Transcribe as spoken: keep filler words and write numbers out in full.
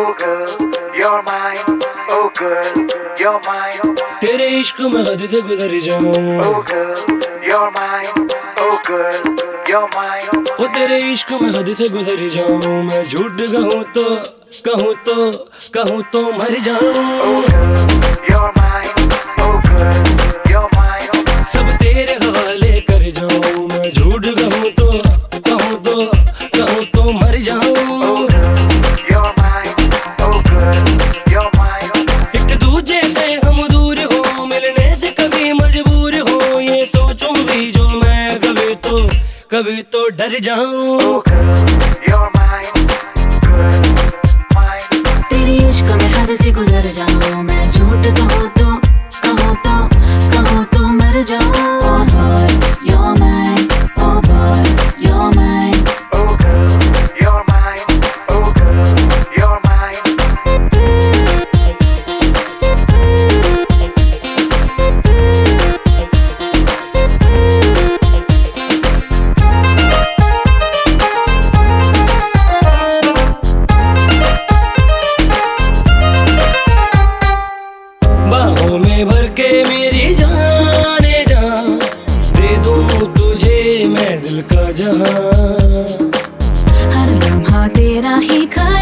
Oh girl, you're mine. Oh girl, you're mine. तेरे इश्क में हद से गुजर जाऊं. Oh girl, you're mine. Oh girl, you're mine. ओ तेरे इश्क में हद से गुजर जाऊं. मैं झूठ कहूँ तो कहूँ तो कहूँ तो मर जाऊं. Oh girl, you're mine. Oh girl, you're mine. सब तेरे हवाले कर जाऊं. मैं झूठ कहूँ तो कहूँ तो कहूँ तो मर जाऊं. Oh girl, you're mine. Oh girl, you're mine. एक दूजे से हम दूर हो, मिलने से कभी मजबूर हो. ये सोचूं भी जो मैं कभी तो कभी तो डर जाऊं. Oh girl, you're mine. Girl, mine. तेरी इश्क में हद से गुजर जाऊं. मैं झूठ कहूँ तो कहूँ तो कहूँ तो मर जाऊं. Oh boy, you're mine. Oh boy, you're mine. Oh girl, you're mine. Oh girl, you're mine. बाहों में भर के मेरी जाने जा, दे दूं तुझे मैं दिल का जहां. हर लम्हा तेरा ही खा